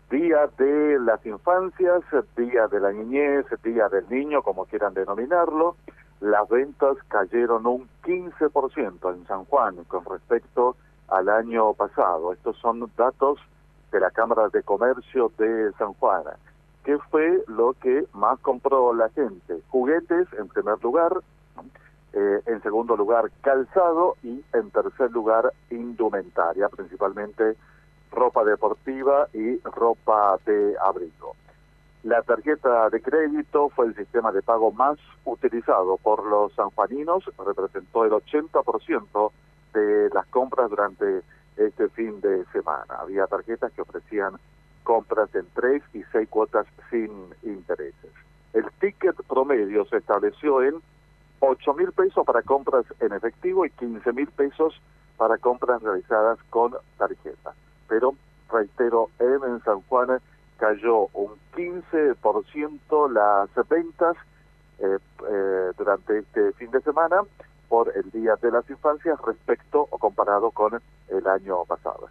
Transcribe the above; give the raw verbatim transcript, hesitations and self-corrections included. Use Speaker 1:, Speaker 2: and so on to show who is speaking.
Speaker 1: Día de las Infancias, Día de la Niñez, Día del Niño, como quieran denominarlo. Las ventas cayeron un quince por ciento en San Juan con respecto al año pasado. Estos son datos de la Cámara de Comercio de San Juan. ¿Qué fue lo que más compró la gente? Juguetes en primer lugar, eh, en segundo lugar calzado y en tercer lugar indumentaria, principalmente ropa deportiva y ropa de abrigo. La tarjeta de crédito fue el sistema de pago más utilizado por los sanjuaninos, representó el ochenta por ciento de las compras durante este fin de semana. Había tarjetas que ofrecían compras en tres y seis cuotas sin intereses. El ticket promedio se estableció en ocho mil pesos para compras en efectivo y quince mil pesos para compras realizadas con tarjeta. Pero, reitero, en San Juan cayó un quince por ciento las ventas eh, eh, durante este fin de semana por el Día de las Infancias respecto o comparado con el año pasado.